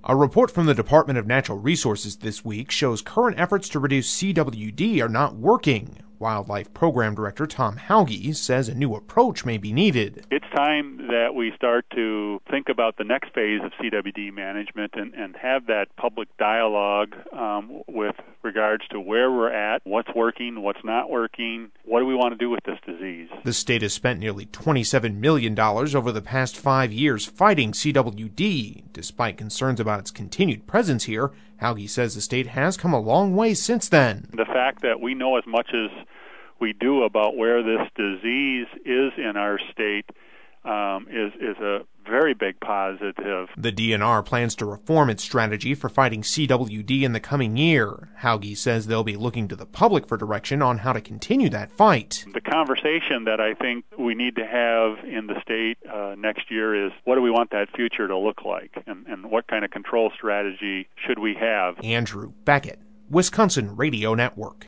A report from the Department of Natural Resources this week shows current efforts to reduce CWD are not working. Wildlife Program Director Tom Hauge says a new approach may be needed. It's time that we start to think about the next phase of CWD management and have that public dialogue with regards to where we're at, what's working, what's not working, what do we want to do with this disease. The state has spent nearly $27 million over the past 5 years fighting CWD. Despite concerns about its continued presence here, Hauge says the state has come a long way since then. The fact that we know as much as we do about where this disease is in our state is a very big positive. The DNR plans to reform its strategy for fighting CWD in the coming year. Hauge says they'll be looking to the public for direction on how to continue that fight. The conversation that I think we need to have in the state next year is, what do we want that future to look like, and what kind of control strategy should we have? Andrew Beckett, Wisconsin Radio Network.